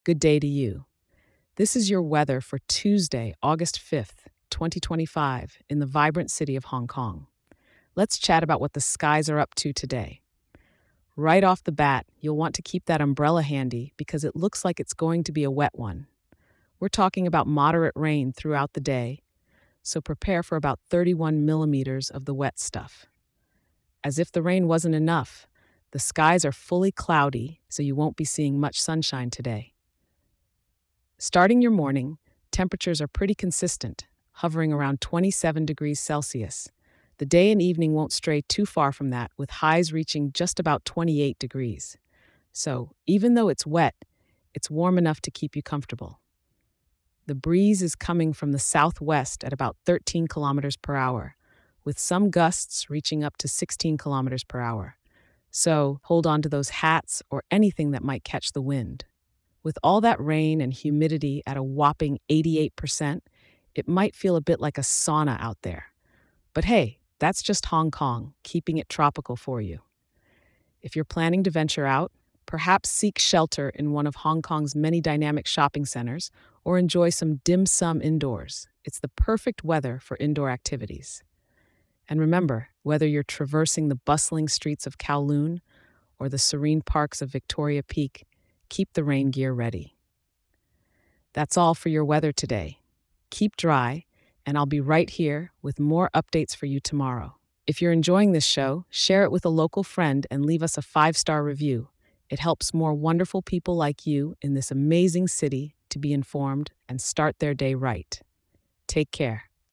Good day to you. This is your weather for Tuesday, August 5th, 2025, in the vibrant city of Hong Kong. Let's chat about what the skies are up to today. Right off the bat, you'll want to keep that umbrella handy because it looks like it's going to be a wet one. We're talking about moderate rain throughout the day, so prepare for about 31 millimeters of the wet stuff. As if the rain wasn't enough, the skies are fully cloudy, so you won't be seeing much sunshine today. Starting your morning, temperatures are pretty consistent, hovering around 27 degrees Celsius. The day and evening won't stray too far from that, with highs reaching just about 28 degrees. So, even though it's wet, it's warm enough to keep you comfortable. The breeze is coming from the southwest at about 13 kilometers per hour, with some gusts reaching up to 16 kilometers per hour. So, hold on to those hats or anything that might catch the wind. With all that rain and humidity at a whopping 88%, it might feel a bit like a sauna out there. But hey, that's just Hong Kong, keeping it tropical for you. If you're planning to venture out, perhaps seek shelter in one of Hong Kong's many dynamic shopping centers or enjoy some dim sum indoors. It's the perfect weather for indoor activities. And remember, whether you're traversing the bustling streets of Kowloon or the serene parks of Victoria Peak, keep the rain gear ready. That's all for your weather today. Keep dry, and I'll be right here with more updates for you tomorrow. If you're enjoying this show, share it with a local friend and leave us a 5-star review. It helps more wonderful people like you in this amazing city to be informed and start their day right. Take care.